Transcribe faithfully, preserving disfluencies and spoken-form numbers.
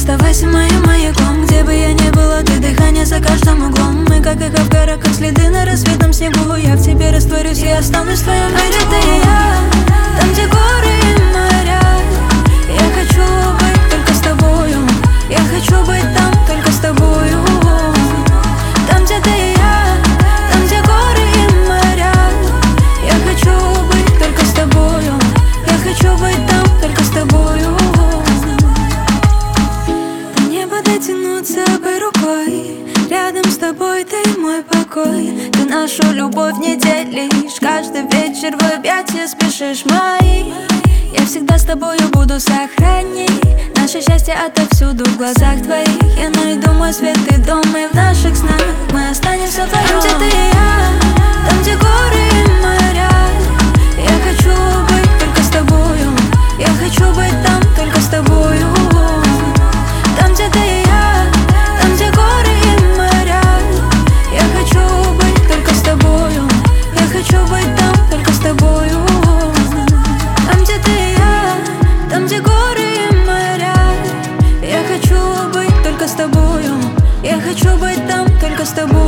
Оставайся моим маяком, где бы я ни была, ты дыхание за каждым углом. Мы как эхо в горах, как следы на рассветном снегу. Я в тебе растворюсь, я останусь в твоем мире. Ты и я, там где горы и моря. Я хочу быть только с тобою. Я хочу быть там только с тобою. Там где ты и я, там где горы и моря. Я хочу быть только с тобою. Я хочу быть там только с тобою. До неба дотянуться бы рукой. Рядом с тобой ты мой покой. Ты нашу любовь не делишь. Каждый вечер в объятия спешишь мои. Я всегда с тобою буду сохранить наше счастье отовсюду в глазах твоих. Я найду мой свет и дом, и в наших снах мы останемся вдвоем. Там где ты и я, там где горы и моря. Я хочу быть только с тобою. Я хочу быть там только с тобою. Там где ты и я, там где горы и моря. Я хочу быть только с тобою. Я хочу быть там только с тобою. Там где ты и я, там где горы и моря. Я хочу быть только с тобою. Я хочу быть там только с тобой.